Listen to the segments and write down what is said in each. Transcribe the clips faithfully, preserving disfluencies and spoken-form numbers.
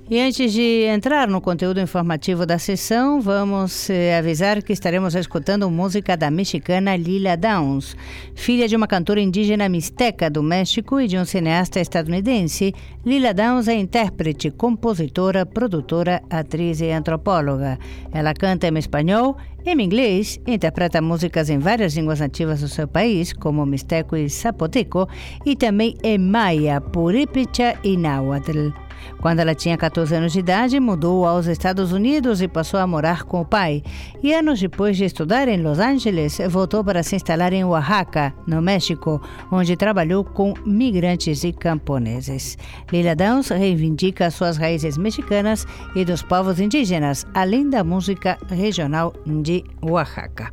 E antes de entrar no conteúdo informativo da sessão, vamos eh, avisar que estaremos escutando música da mexicana Lila Downs. Filha de uma cantora indígena mixteca do México e de um cineasta estadunidense, Lila Downs é intérprete, compositora, produtora, atriz e antropóloga. Ela canta em espanhol, em inglês, interpreta músicas em várias línguas nativas do seu país, como mixteco e zapoteco, e também em maia, purípecha e náhuatl. Quando ela tinha catorze anos de idade, mudou aos Estados Unidos e passou a morar com o pai. E anos depois de estudar em Los Angeles, voltou para se instalar em Oaxaca, no México, onde trabalhou com migrantes e camponeses. Lila Downs reivindica suas raízes mexicanas e dos povos indígenas, além da música regional de Oaxaca.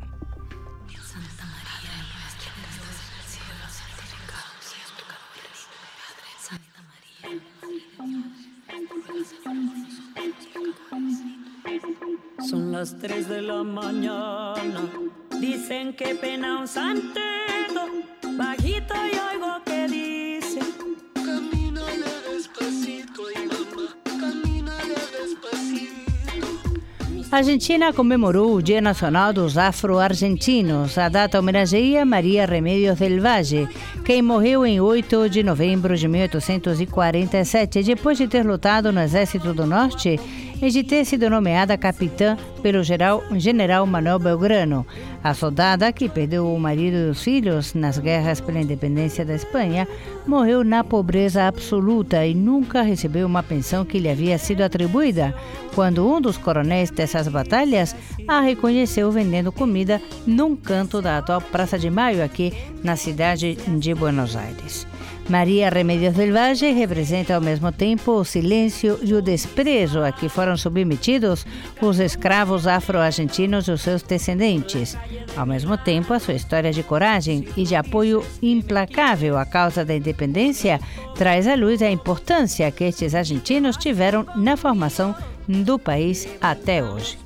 Son las tres de la mañana, dicen que pena un santeto, bajito y oigo que dice, camínale despacito, y mamá, camínale despacito. A Argentina comemorou o Dia Nacional dos Afro-Argentinos. A data homenageia Maria Remedios del Valle, quem morreu em oito de novembro de mil oitocentos e quarenta e sete, depois de ter lutado no Exército do Norte e de ter sido nomeada capitã pelo geral, general Manuel Belgrano. A soldada, que perdeu o marido e os filhos nas guerras pela independência da Espanha, morreu na pobreza absoluta e nunca recebeu uma pensão que lhe havia sido atribuída, quando um dos coronéis dessas batalhas a reconheceu vendendo comida num canto da atual Praça de Maio, aqui na cidade de Buenos Aires. Maria Remedios del Valle representa ao mesmo tempo o silêncio e o desprezo a que foram submetidos os escravos afro-argentinos e os seus descendentes. Ao mesmo tempo, a sua história de coragem e de apoio implacável à causa da independência traz à luz a importância que estes argentinos tiveram na formação do país até hoje.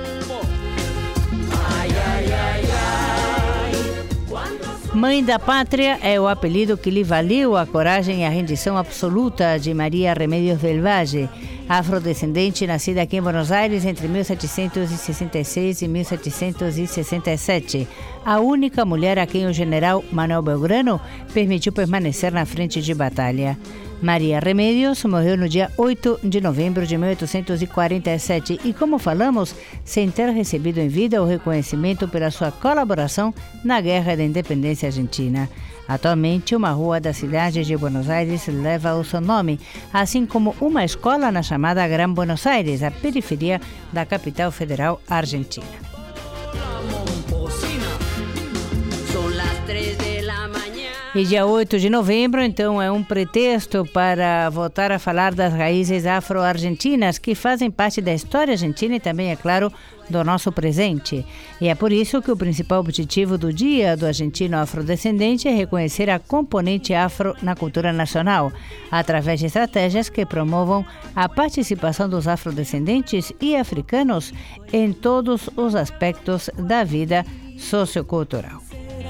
Mãe da Pátria é o apelido que lhe valeu a coragem e a rendição absoluta de Maria Remedios del Valle, afrodescendente nascida aqui em Buenos Aires entre mil setecentos e sessenta e seis e mil setecentos e sessenta e sete, a única mulher a quem o general Manuel Belgrano permitiu permanecer na frente de batalha. Maria Remedios morreu no dia oito de novembro de mil oitocentos e quarenta e sete e, como falamos, sem ter recebido em vida o reconhecimento pela sua colaboração na Guerra da Independência Argentina. Atualmente, uma rua da cidade de Buenos Aires leva o seu nome, assim como uma escola na chamada Gran Buenos Aires, a periferia da capital federal argentina. E dia oito de novembro, então, é um pretexto para voltar a falar das raízes afro-argentinas que fazem parte da história argentina e também, é claro, do nosso presente. E é por isso que o principal objetivo do Dia do Argentino Afrodescendente é reconhecer a componente afro na cultura nacional, através de estratégias que promovam a participação dos afrodescendentes e africanos em todos os aspectos da vida sociocultural.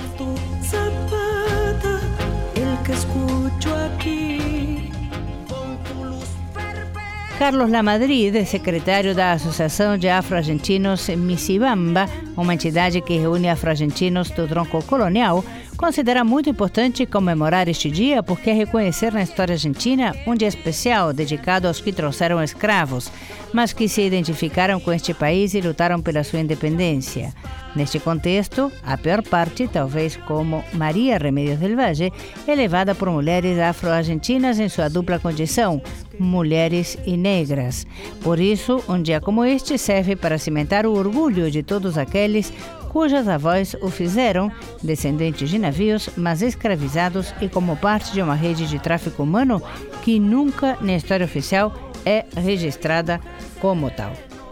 Carlos Lamadrid, secretário da Associação de Afro-Argentinos Misibamba, uma entidade que reúne afro-argentinos do tronco colonial, considera muito importante comemorar este dia porque é reconhecer na história argentina um dia especial dedicado aos que trouxeram escravos, mas que se identificaram com este país e lutaram pela sua independência. Neste contexto, a pior parte, talvez como Maria Remedios del Valle, é levada por mulheres afro-argentinas em sua dupla condição, mulheres e negras. Por isso, um dia como este serve para cimentar o orgulho de todos aqueles cujas avós o fizeram, descendentes de navios, mas escravizados e como parte de uma rede de tráfico humano que nunca na história oficial é registrada como tal.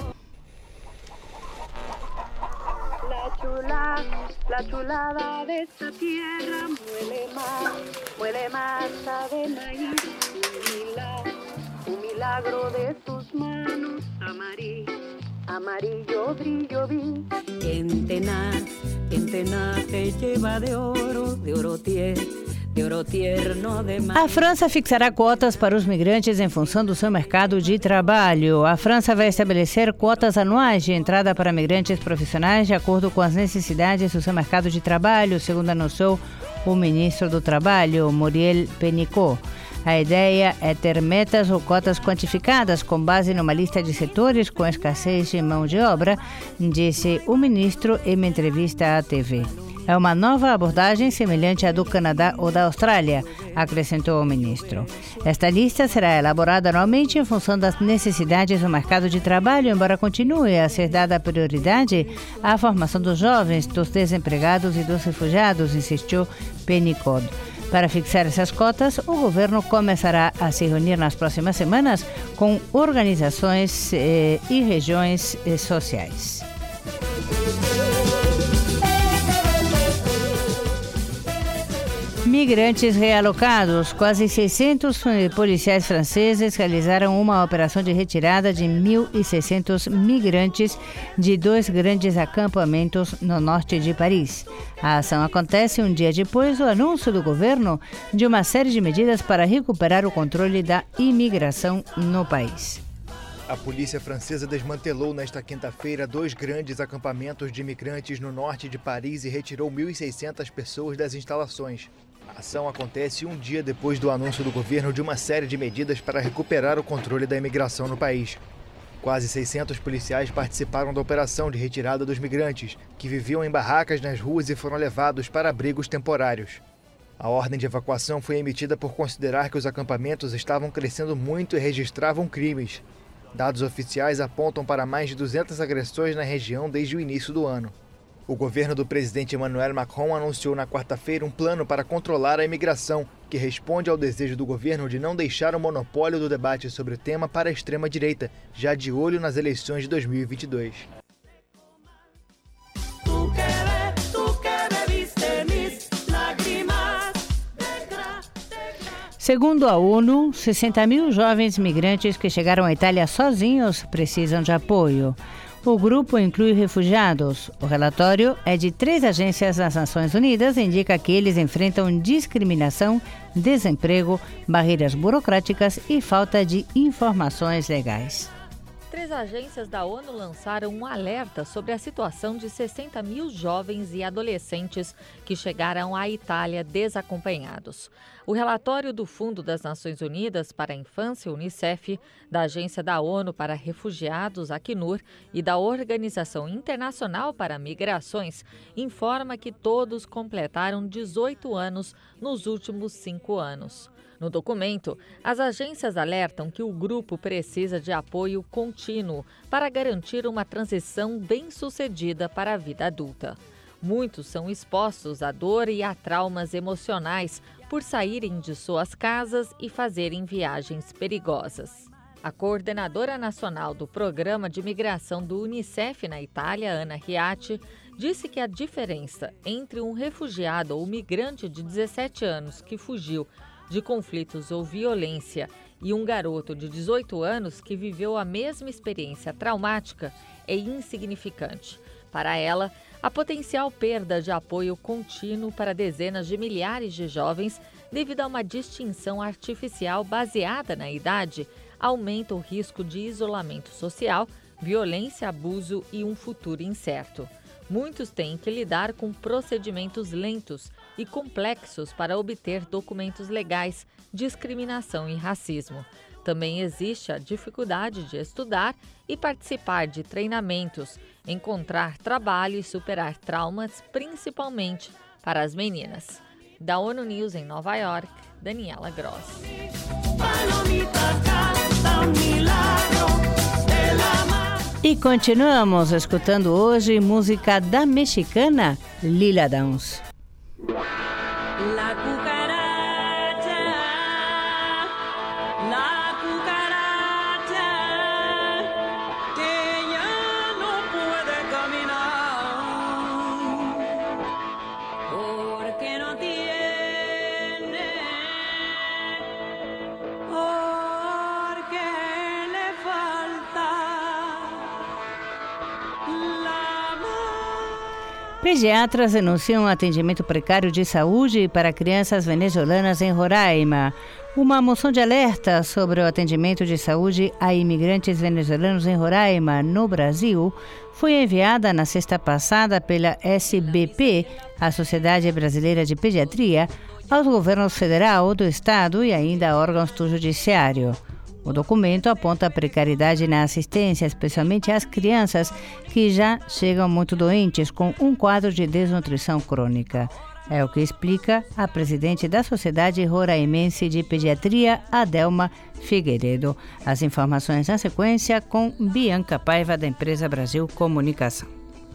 La chulada de esta tierra muele más, muele masa de maíz, un milagro, un milagro de tus manos, amarillo, amarillo brillo vi. En tenaz, en tenaz te lleva de oro, de oro tie, A França fixará cotas para os migrantes em função do seu mercado de trabalho. A França vai estabelecer cotas anuais de entrada para migrantes profissionais de acordo com as necessidades do seu mercado de trabalho, segundo anunciou o ministro do Trabalho, Muriel Pénicaud. A ideia é ter metas ou cotas quantificadas com base numa lista de setores com escassez de mão de obra, disse o ministro em uma entrevista à T V. É uma nova abordagem semelhante à do Canadá ou da Austrália, acrescentou o ministro. Esta lista será elaborada anualmente em função das necessidades do mercado de trabalho, embora continue a ser dada prioridade à formação dos jovens, dos desempregados e dos refugiados, insistiu Pénicaud. Para fixar essas cotas, o governo começará a se reunir nas próximas semanas com organizações eh, e regiões eh, sociais. Migrantes realocados. Quase seiscentos policiais franceses realizaram uma operação de retirada de mil e seiscentos migrantes de dois grandes acampamentos no norte de Paris. A ação acontece um dia depois do anúncio do governo de uma série de medidas para recuperar o controle da imigração no país. A polícia francesa desmantelou nesta quinta-feira dois grandes acampamentos de imigrantes no norte de Paris e retirou mil e seiscentas pessoas das instalações. A ação acontece um dia depois do anúncio do governo de uma série de medidas para recuperar o controle da imigração no país. Quase seiscentos policiais participaram da operação de retirada dos migrantes, que viviam em barracas nas ruas e foram levados para abrigos temporários. A ordem de evacuação foi emitida por considerar que os acampamentos estavam crescendo muito e registravam crimes. Dados oficiais apontam para mais de duzentas agressões na região desde o início do ano. O governo do presidente Emmanuel Macron anunciou na quarta-feira um plano para controlar a imigração, que responde ao desejo do governo de não deixar o monopólio do debate sobre o tema para a extrema-direita, já de olho nas eleições de dois mil e vinte e dois. Segundo a ONU, sessenta mil jovens migrantes que chegaram à Itália sozinhos precisam de apoio. O grupo inclui refugiados. O relatório é de três agências das Nações Unidas e indica que eles enfrentam discriminação, desemprego, barreiras burocráticas e falta de informações legais. Três agências da ONU lançaram um alerta sobre a situação de sessenta mil jovens e adolescentes que chegaram à Itália desacompanhados. O relatório do Fundo das Nações Unidas para a Infância, Unicef, da Agência da ONU para Refugiados, Acnur, e da Organização Internacional para Migrações, informa que todos completaram dezoito anos nos últimos cinco anos. No documento, as agências alertam que o grupo precisa de apoio contínuo para garantir uma transição bem-sucedida para a vida adulta. Muitos são expostos à dor e a traumas emocionais por saírem de suas casas e fazerem viagens perigosas. A coordenadora nacional do Programa de Migração do Unicef na Itália, Anna Riatti, disse que a diferença entre um refugiado ou migrante de dezessete anos que fugiu de conflitos ou violência e um garoto de dezoito anos que viveu a mesma experiência traumática é insignificante. Para ela, a potencial perda de apoio contínuo para dezenas de milhares de jovens devido a uma distinção artificial baseada na idade aumenta o risco de isolamento social, violência, abuso e um futuro incerto. Muitos têm que lidar com procedimentos lentos e complexos para obter documentos legais, discriminação e racismo. Também existe a dificuldade de estudar e participar de treinamentos, encontrar trabalho e superar traumas, principalmente para as meninas. Da ONU News em Nova York, Daniela Gross. E continuamos escutando hoje música da mexicana Lila Downs. La cucaracha, la cucaracha, que ya no puede caminar, porque no tiene, porque le falta la mano. Pediatras denunciam atendimento precário de saúde para crianças venezuelanas em Roraima. Uma moção de alerta sobre o atendimento de saúde a imigrantes venezuelanos em Roraima, no Brasil, foi enviada na sexta passada pela S B P, a Sociedade Brasileira de Pediatria, aos governos federal, do estado e ainda a órgãos do judiciário. O documento aponta a precariedade na assistência, especialmente às crianças que já chegam muito doentes, com um quadro de desnutrição crônica. É o que explica a presidente da Sociedade Roraimense de Pediatria, Adelma Figueiredo. As informações na sequência com Bianca Paiva, da empresa Brasil Comunicação.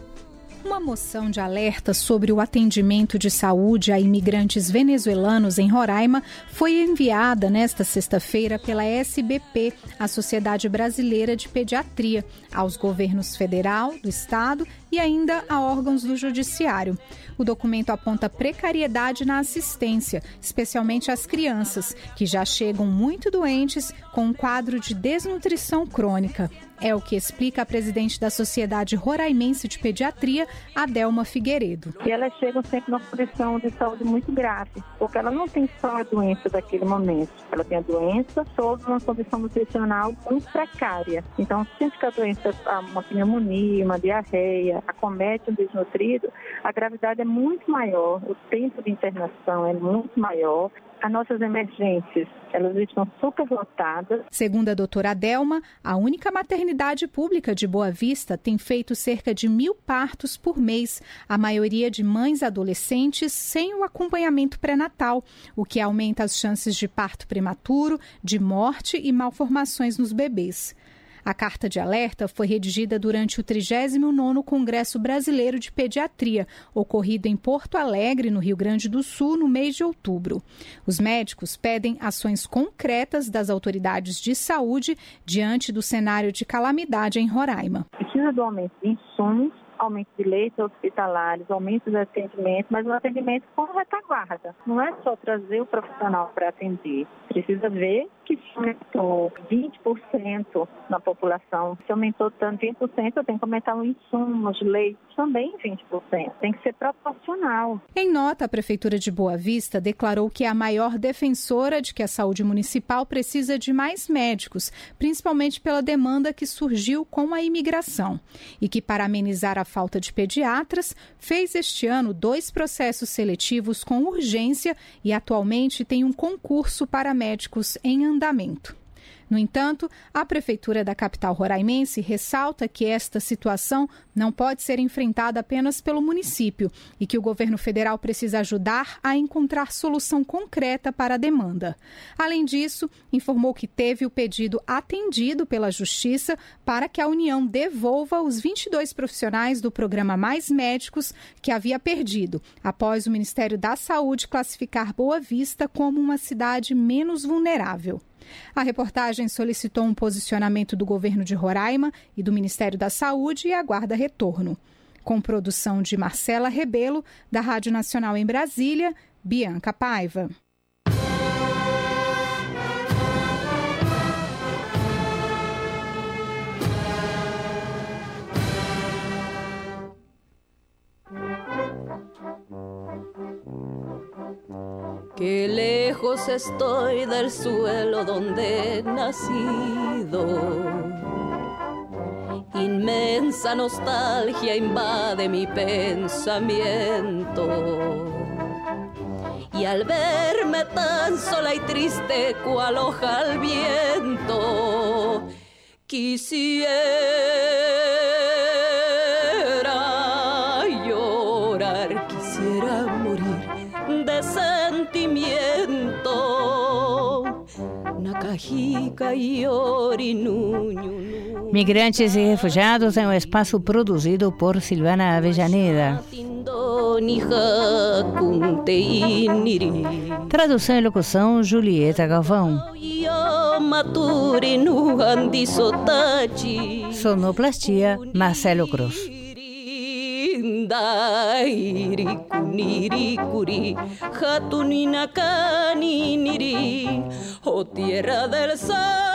Uma moção de alerta sobre o atendimento de saúde a imigrantes venezuelanos em Roraima foi enviada nesta sexta-feira pela S B P, a Sociedade Brasileira de Pediatria, aos governos federal, do estado e ainda a órgãos do judiciário. O documento aponta precariedade na assistência, especialmente às crianças, que já chegam muito doentes com um quadro de desnutrição crônica. É o que explica a presidente da Sociedade Roraimense de Pediatria, Adelma Figueiredo. E elas chegam sempre numa condição de saúde muito grave, porque ela não tem só a doença daquele momento. Ela tem a doença sob uma condição nutricional muito precária. Então, sempre que a doença, uma pneumonia, uma diarreia, acomete um desnutrido, a gravidade é muito maior, o tempo de internação é muito maior. As nossas emergências, elas estão superlotadas. Segundo a doutora Adelma, a única maternidade pública de Boa Vista tem feito cerca de mil partos por mês, a maioria de mães adolescentes sem o acompanhamento pré-natal, o que aumenta as chances de parto prematuro, de morte e malformações nos bebês. A carta de alerta foi redigida durante o trigésimo nono Congresso Brasileiro de Pediatria, ocorrido em Porto Alegre, no Rio Grande do Sul, no mês de outubro. Os médicos pedem ações concretas das autoridades de saúde diante do cenário de calamidade em Roraima. Precisa do aumento de insumos, aumento de leitos hospitalares, aumento de atendimento, mas um atendimento com retaguarda. Não é só trazer o profissional para atender. Precisa ver que se aumentou vinte por cento na população. Se aumentou tanto vinte por cento, eu tenho que aumentar os insumos, leitos também vinte por cento. Tem que ser proporcional. Em nota, a Prefeitura de Boa Vista declarou que é a maior defensora de que a saúde municipal precisa de mais médicos, principalmente pela demanda que surgiu com a imigração. E que, para amenizar a falta de pediatras, fez este ano dois processos seletivos com urgência e atualmente tem um concurso para médicos em andamento. No entanto, a Prefeitura da capital roraimense ressalta que esta situação não pode ser enfrentada apenas pelo município e que o governo federal precisa ajudar a encontrar solução concreta para a demanda. Além disso, informou que teve o pedido atendido pela Justiça para que a União devolva os vinte e dois profissionais do programa Mais Médicos que havia perdido, após o Ministério da Saúde classificar Boa Vista como uma cidade menos vulnerável. A reportagem solicitou um posicionamento do governo de Roraima e do Ministério da Saúde e aguarda retorno. Com produção de Marcela Rebelo, da Rádio Nacional em Brasília, Bianca Paiva. Qué lejos estoy del suelo donde he nacido. Inmensa nostalgia invade mi pensamiento. Y al verme tan sola y triste cual hoja al viento, quisiera llorar, quisiera morir de sentimiento. Migrantes e Refugiados é um espaço produzido por Silvana Avellaneda. Tradução e locução, Julieta Galvão. Sonoplastia, Marcelo Cruz. Kunirikuri, hatunina kaniniri, o tierra del sol.